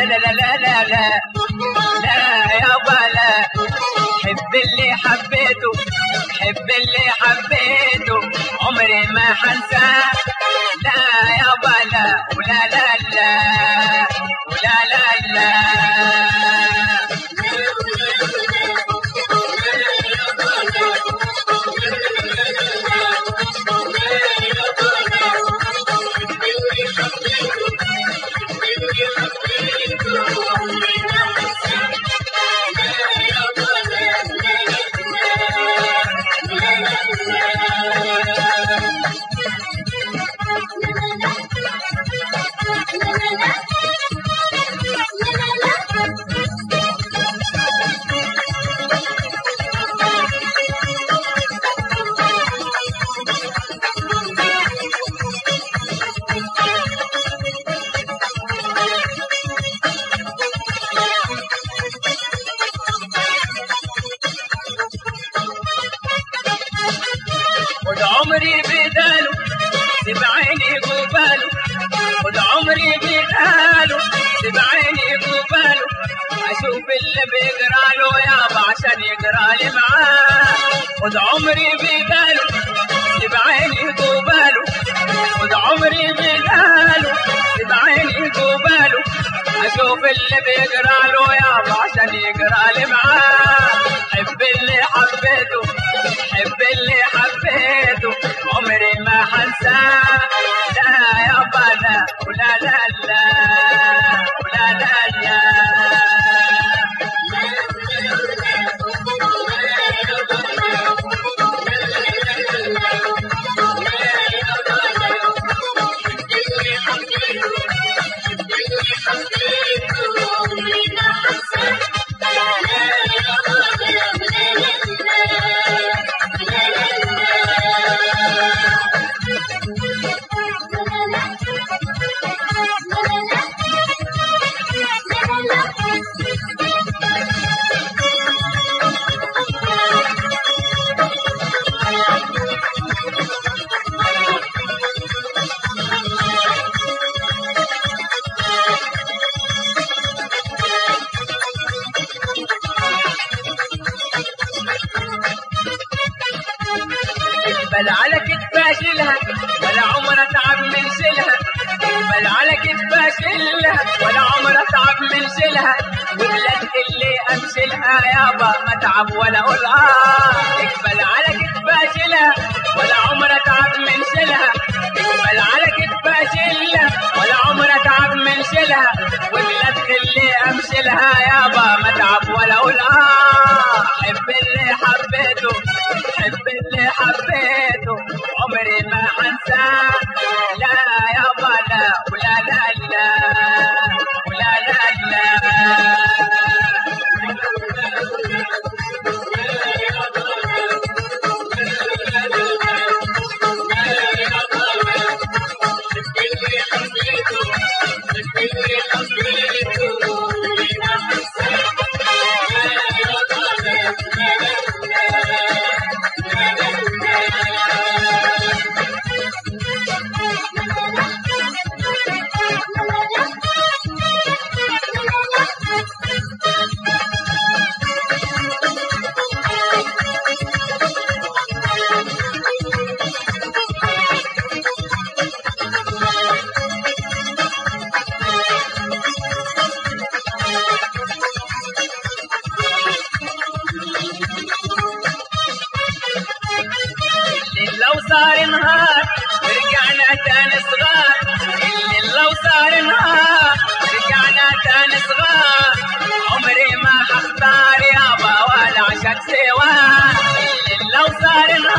لا لا لا لا لا لا لا يابا لا. حب اللي حبيته حب اللي حبيته عمري ما حنساه. لا يابا لا ولا لا لا ولا لا لا. عمري بداله سبعيني قباله خد عمري بداله سبعيني قباله اشوف اللي بيقرا له يابا عشان يقرا لي معاه. خد عمري بداله سبعيني قباله خد عمري بداله سبعيني قباله اشوف اللي بيقرا له يابا عشان يقرا لي معاه. حب اللي حبيته حب اللي حبيته عمري ما حنساه. لا يابا لا ولا لا لا ولا لا لا. بل على كتفها شيلها ولا عمرها تعب من شيلها. بل على كتفها شيلها ولا عمرها تعب من شيلها. وبلاد اللي امشيلها يابا ما تعب ولا اقول اقبل على كتفها شيلها ولا عمرها تعب من شيلها. اقبل على كتفها شيلها ولا عمرها تعب من شيلها. وبلاد اللي امشيلها يابا ما تعب ولا اقول حب اللي حبيته حب اللي حبيته عمري ما حنساه. لا يابا لا ولا لا لا ولا لا لا. صار نهار رجعنا تاني صغار. اللي لو صار نهار رجعنا تاني صغار. عمري ما حختار يابا ولا عشق سواه. اللي لو صار نهار